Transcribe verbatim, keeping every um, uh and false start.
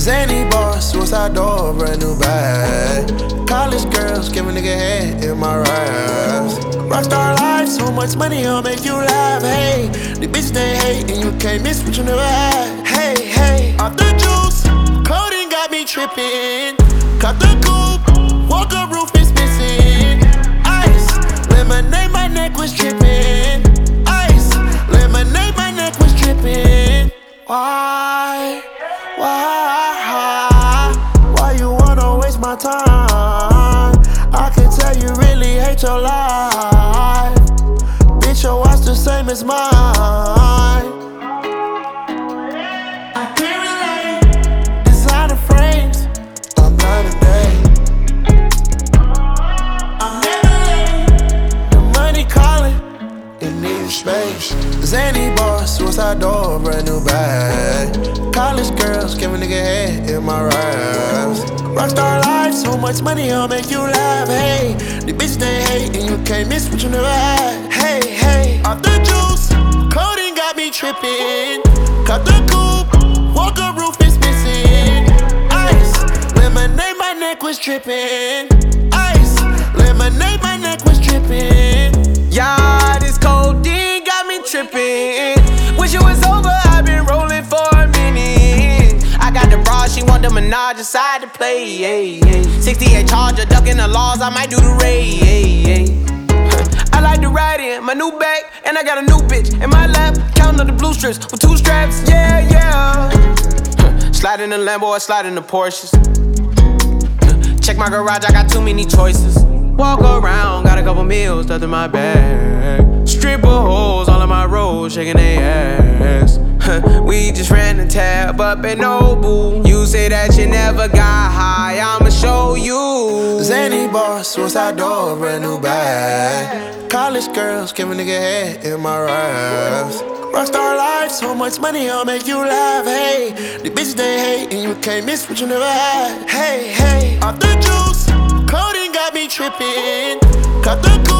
Zany boss, suicide door, brand new bag. College girls, give a nigga head in my raps. Rockstar life, so much money, I'll make you laugh. Hey, the bitch they hate, and you can't miss what you never had. Hey, hey, off the juice, clothing got me tripping. Cut the coupe, walker roof is missing. Ice, lemonade, my neck was dripping. Ice, lemonade, my neck was dripping. Why? Why? Why you wanna waste my time? I can tell you really hate your life. Bitch, your watch the same as mine. I can't relate. Designer frames. I'm not a day. I'm never late. The money calling. It needs space. Zany boss, suicide door, brand new bag. College girls, give a nigga head in my raps. Rockstar life, so much money, I'll make you laugh. Hey, the bitch they hate, and you can't miss what you never had. Hey, hey, off the juice, clothing got me tripping. Cut the coupe, walker roof is missing. Ice, lemonade, my neck was dripping. Ice, lemonade, my neck was dripping. Yeah, this codeine got me tripping. Wish it was over, I've been rolling for a minute. I got the bra, she want the Minaj inside to play. Yeah, yeah. sixty-eight Charger, ducking the laws, I might do the raid. Yeah, yeah. I like to ride in my new bag, and I got a new bitch in my lap, counting up the blue strips with two straps. Yeah, yeah. Slide in the Lambo or slide in the Porsches. Check my garage, I got too many choices. Walk around, got a couple meals stuffed in my bag. Stripper hoes all on my road, shaking their ass. We just ran the tab up at Nobu. You say that you never got high, I'ma show you. Zany boss, suicide door, brand new bag. College girls, give a nigga head in my raps. Rockstar life, so much money, I'll make you laugh. Hey, the bitch they hate, and you can't miss what you never had. Hey, hey, off the juice, clothing got me tripping. Cut the